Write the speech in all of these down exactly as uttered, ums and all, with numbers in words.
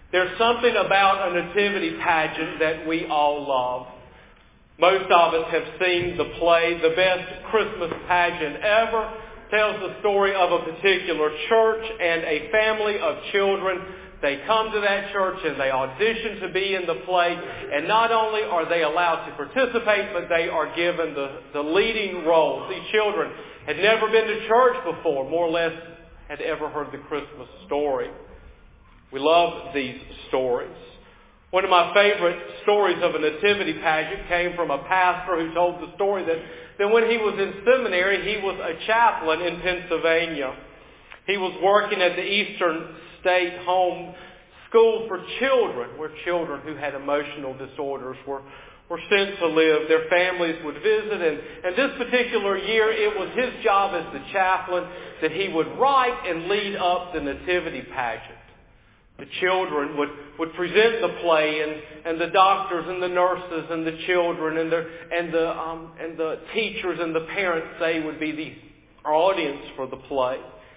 There's something about a nativity pageant that we all love. Most of us have seen the play, The Best Christmas Pageant Ever. Tells the story of a particular church and a family of children. They come to that church and they audition to be in the play. And not only are they allowed to participate, but they are given the, the leading roles. These children had never been to church before, more or less had ever heard the Christmas story. We love these stories. One of my favorite stories of a nativity pageant came from a pastor who told the story that, that when he was in seminary, he was a chaplain in Pennsylvania. He was working at the Eastern State Home School for Children, where children who had emotional disorders were, were sent to live. Their families would visit, and, and this particular year, it was his job as the chaplain that he would write and lead up the nativity pageant. The children would, would present the play, and, and the doctors and the nurses and the children and the and the um, and the teachers and the parents, they would be the audience for the play.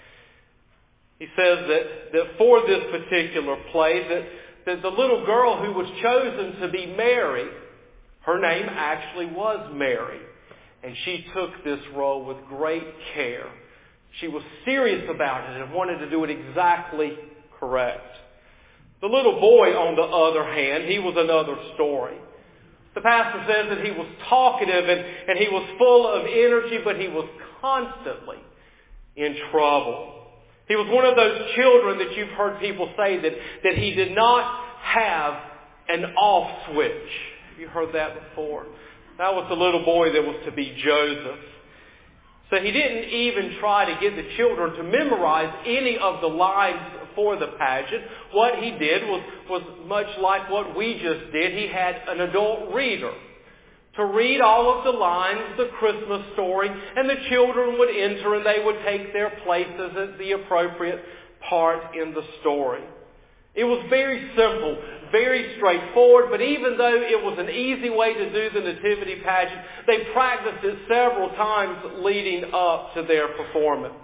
He says that, that for this particular play, that, that the little girl who was chosen to be Mary, her name actually was Mary, and she took this role with great care. She was serious about it and wanted to do it exactly correct. The little boy, on the other hand, he was another story. The pastor says that he was talkative and, and he was full of energy, but he was constantly in trouble. He was one of those children that you've heard people say that, that he did not have an off switch. Have you heard that before? That was the little boy that was to be Joseph. So he didn't even try to get the children to memorize any of the lines for the pageant. What he did was, was much like what we just did. He had an adult reader to read all of the lines, the Christmas story, and the children would enter and they would take their places at the appropriate part in the story. It was very simple, very straightforward, but even though it was an easy way to do the nativity pageant, they practiced it several times leading up to their performance.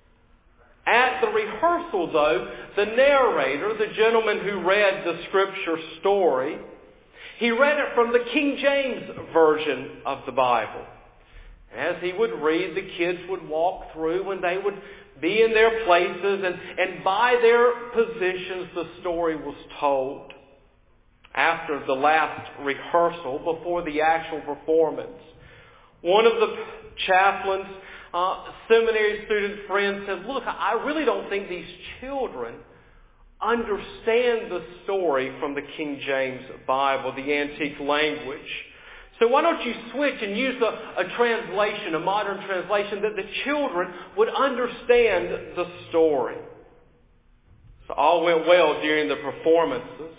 At the rehearsal, though, the narrator, the gentleman who read the scripture story, he read it from the King James Version of the Bible. As he would read, the kids would walk through and they would be in their places, and, and by their positions the story was told. After the last rehearsal, before the actual performance, one of the chaplain's uh, seminary student friends said, "Look, I really don't think these children understand the story from the King James Bible, the antique language. So why don't you switch and use a, a translation, a modern translation, that the children would understand the story." So all went well during the performances.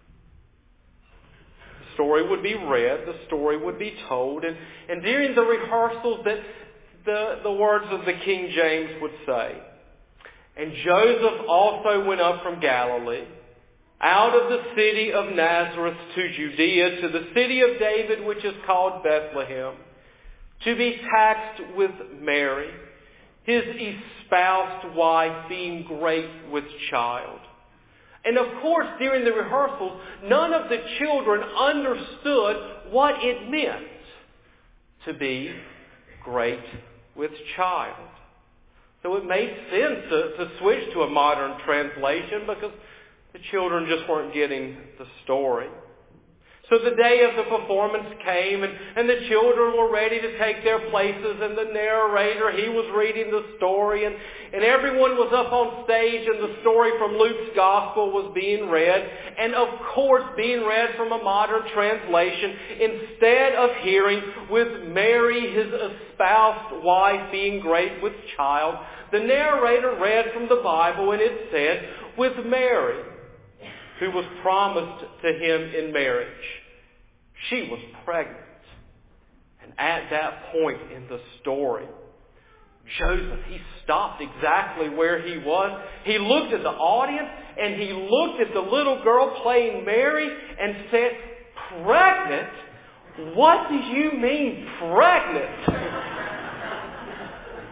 The story would be read, the story would be told, and, and during the rehearsals that the, the words of the King James would say, "And Joseph also went up from Galilee, out of the city of Nazareth to Judea, to the city of David, which is called Bethlehem, to be taxed with Mary, his espoused wife, being great with child." And of course, during the rehearsals, none of the children understood what it meant to be great with child. So it made sense to, to switch to a modern translation because the children just weren't getting the story. So the day of the performance came, and, and the children were ready to take their places, and the narrator, he was reading the story, and, and everyone was up on stage, and the story from Luke's Gospel was being read, and of course being read from a modern translation, instead of hearing, "with Mary, his espoused wife, being great with child," the narrator read from the Bible, and it said, "with Mary, who was promised to him in marriage." She was pregnant. And at that point in the story, Joseph, he stopped exactly where he was. He looked at the audience and he looked at the little girl playing Mary and said, "Pregnant? What do you mean pregnant?"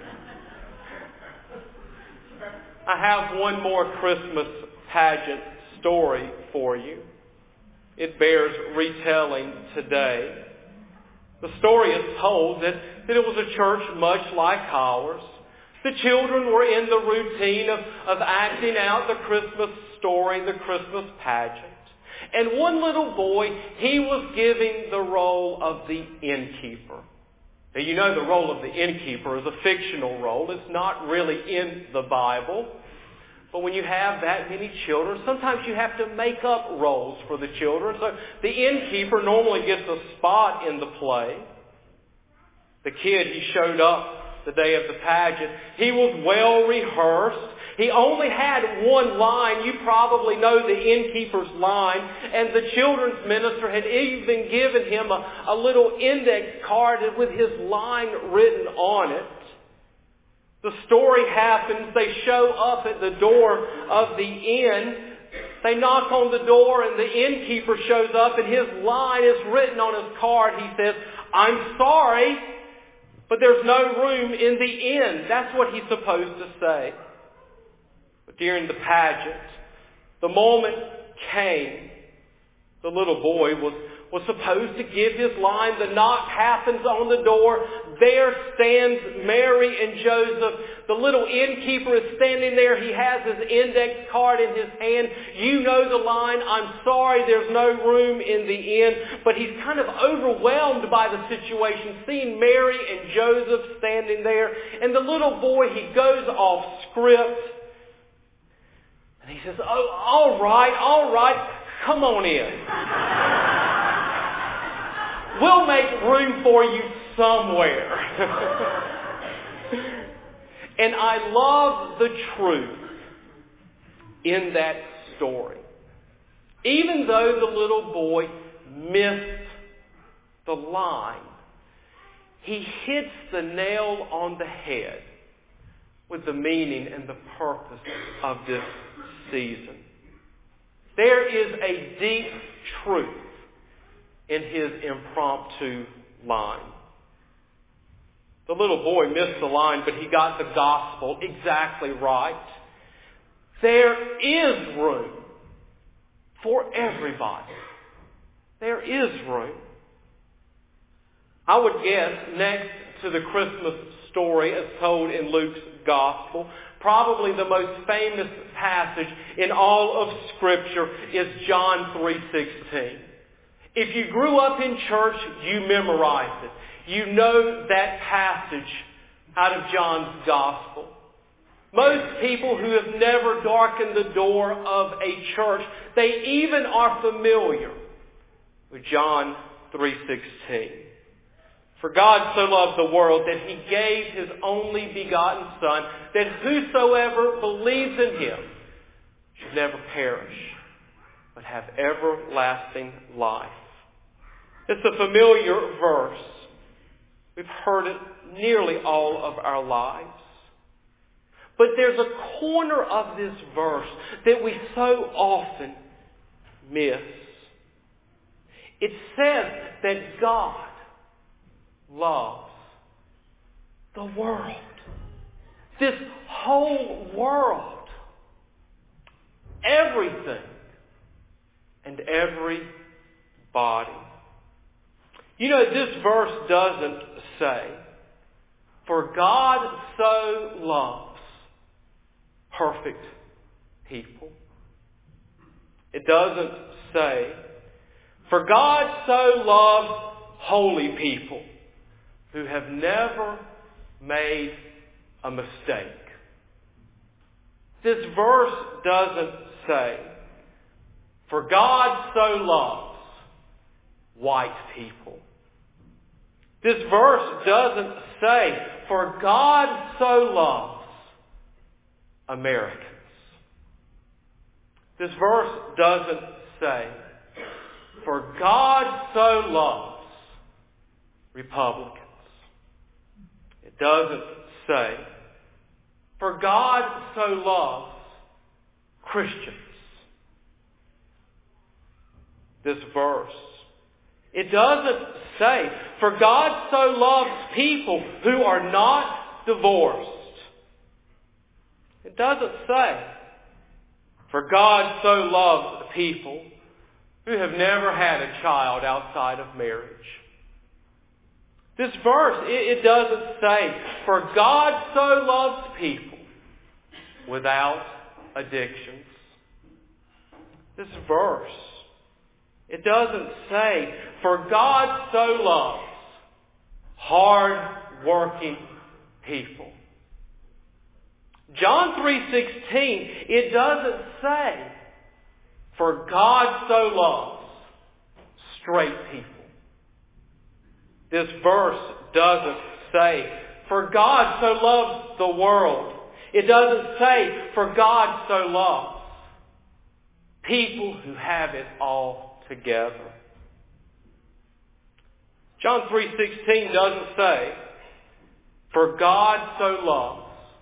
I have one more Christmas pageant story for you. It bears retelling today. The story is told that, that it was a church much like ours. The children were in the routine of, of acting out the Christmas story, the Christmas pageant. And one little boy, he was giving the role of the innkeeper. Now, you know the role of the innkeeper is a fictional role. It's not really in the Bible. But when you have that many children, sometimes you have to make up roles for the children. So the innkeeper normally gets a spot in the play. The kid, he showed up the day of the pageant. He was well rehearsed. He only had one line. You probably know the innkeeper's line. And the children's minister had even given him a, a little index card with his line written on it. The story happens. They show up at the door of the inn. They knock on the door and the innkeeper shows up and his line is written on his card. He says, "I'm sorry, but there's no room in the inn." That's what he's supposed to say. But during the pageant, the moment came. The little boy was, was supposed to give his line. The knock happens on the door. There stands Mary and Joseph. The little innkeeper is standing there. He has his index card in his hand. You know the line, "I'm sorry, there's no room in the inn." But he's kind of overwhelmed by the situation, seeing Mary and Joseph standing there. And the little boy, he goes off script. And he says, "Oh, all right, all right, come on in. We'll make room for you somewhere." And I love the truth in that story. Even though the little boy missed the line, he hits the nail on the head with the meaning and the purpose of this season. There is a deep truth in his impromptu line. The little boy missed the line, but he got the gospel exactly right. There is room for everybody. There is room. I would guess next to the Christmas story as told in Luke's gospel, probably the most famous passage in all of Scripture is John three sixteen. If you grew up in church, you memorized it. You know that passage out of John's Gospel. Most people who have never darkened the door of a church, they even are familiar with John three sixteen. "For God so loved the world that he gave his only begotten Son, that whosoever believes in him should never perish, but have everlasting life." It's a familiar verse. We've heard it nearly all of our lives. But there's a corner of this verse that we so often miss. It says that God loves the world. This whole world. Everything and everybody. You know, this verse doesn't say, "For God so loves perfect people." It doesn't say, "For God so loves holy people who have never made a mistake." This verse doesn't say, "For God so loves white people." This verse doesn't say, "For God so loves Americans." This verse doesn't say, "For God so loves Republicans." It doesn't say, "For God so loves Christians." This verse, it doesn't say, "For God so loves people who are not divorced." It doesn't say, For God so loves people who have never had a child outside of marriage. This verse, it, it doesn't say, for God so loves people without addictions. This verse, it doesn't say, for God so loves hard-working people. John three sixteen, it doesn't say, for God so loves straight people. This verse doesn't say, for God so loves the world. It doesn't say, for God so loves people who have it all together. John three sixteen doesn't say, for God so loves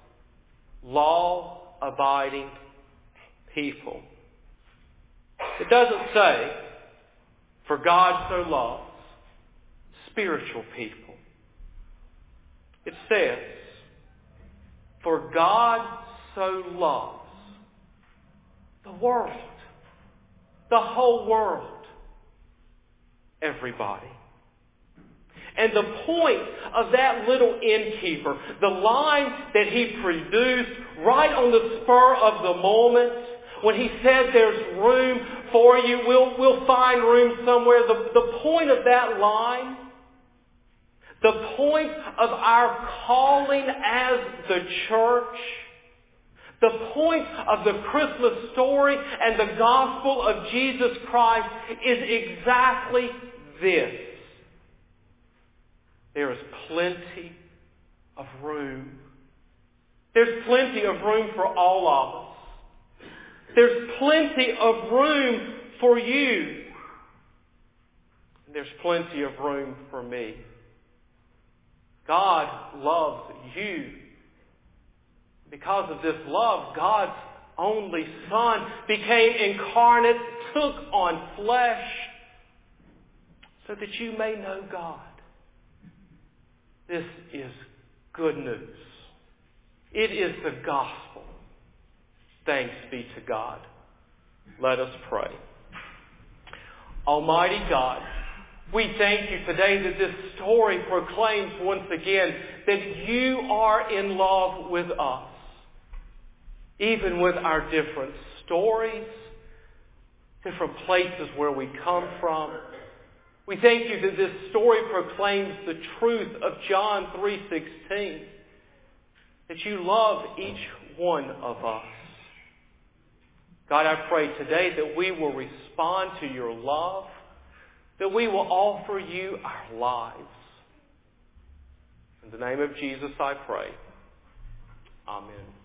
law-abiding people. It doesn't say, for God so loves spiritual people. It says, for God so loves the world, the whole world, everybody. And the point of that little innkeeper, the line that he produced right on the spur of the moment, when he said there's room for you, we'll, we'll find room somewhere. The, the point of that line, the point of our calling as the church, the point of the Christmas story and the gospel of Jesus Christ is exactly this. There is plenty of room. There's plenty of room for all of us. There's plenty of room for you. There's plenty of room for me. God loves you. Because of this love, God's only Son became incarnate, took on flesh, so that you may know God. This is good news. It is the gospel. Thanks be to God. Let us pray. Almighty God, we thank you today that this story proclaims once again that you are in love with us, even with our different stories, different places where we come from. We thank you that this story proclaims the truth of John three sixteen, that you love each one of us. God, I pray today that we will respond to your love, that we will offer you our lives. In the name of Jesus I pray. Amen.